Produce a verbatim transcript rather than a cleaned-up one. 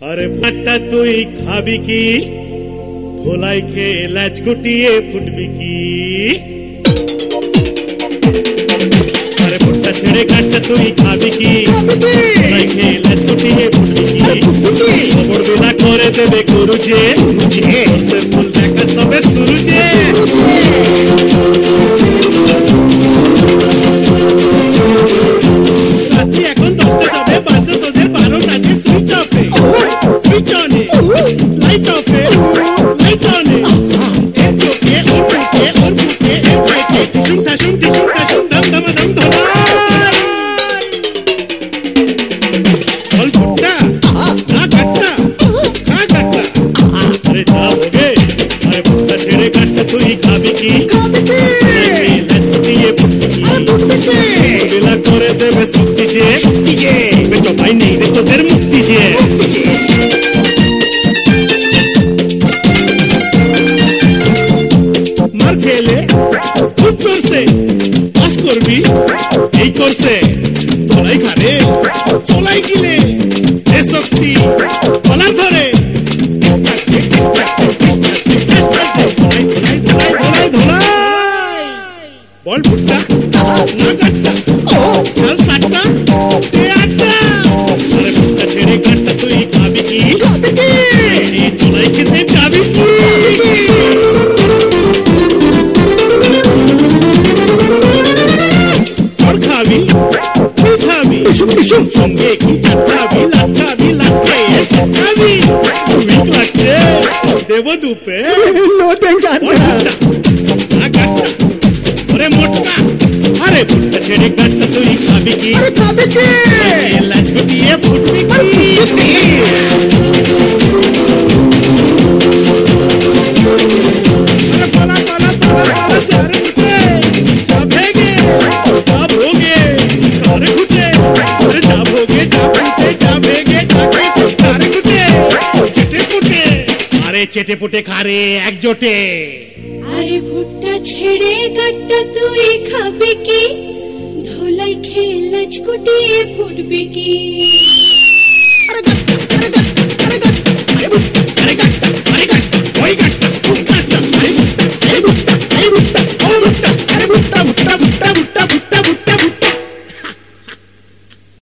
আরে ভাতটা তুই খাবি কি? ভোলাই খেয়ে লাজ গুটিয়ে ফুটবি কি? আরে ভুট্টা ছেড়ে ঘাটটা তুই খাবি কি? ভোলাই খেয়ে লাজ গুটিয়ে ফুটবি কি? খবর বিনা করে দেবে গরু যে সরষের ফুল দেখা সবে শুরু যে। রাত্রি এখন দশটা যাবে, বাজতো তোদের বারোটা যে। সুইচ অফে সুইচ অনে, লাইট অফে লাইট অনে। এর চোখে ওর মুখে ওর বুকে এর পেটে টিসুম টাসুম টিসুম টাসুম দম দম দম ধমাল। বল ভুট্টা না কাটটা না কাটটা। আরে যা হোগে, আরে ভুট্টা ছেড়ে কাটটা তুই খাবি কি? বেলা করে দেবে শক্তি যে, বেটো ভাই নেই রে তোদের মুক্তি যে। মার খেলে খুব চলছে, পাস করবি এই করছে। তোলাই খারে চলাই গিলে এ শক্তি বলা ধরে। বল ভুট্টা না কাটটা চল সাতটা এ আটটা। আরে ভুট্টা ছেড়ে কাটটা তুই খাবি কি? এই চলাই খেতে যাবি কি? তোর খাবি তুই খাবি সঙ্গে কি চাট খাবি লাট খাবি লাট খেয়ে সাত খাবি। উইক লাগছে দেব দুপে না কাটটা ওরে মোটকা। আরে ভুট্টা ছেড়ে কাটটা তুই খাবি কি? খাবি কি? লাজ গুটিয়ে ফুটবি কি? পালা পালা পালা পালা চার ফুটে যা ভেগে যা ভোগে কার খুঁটে। আরে যা ভোগে যা ফুটে যা ভেগে যা খেটে কার খুঁটে চেটে ফুটে। আরে চেটে ফুটে খারে একজোটে। আরে ভুট্টা ছেড়ে কাটটা তুই খাবি কি? ধোলাই খেয়ে লাজ গুটিয়ে ফুটবি কি? আরে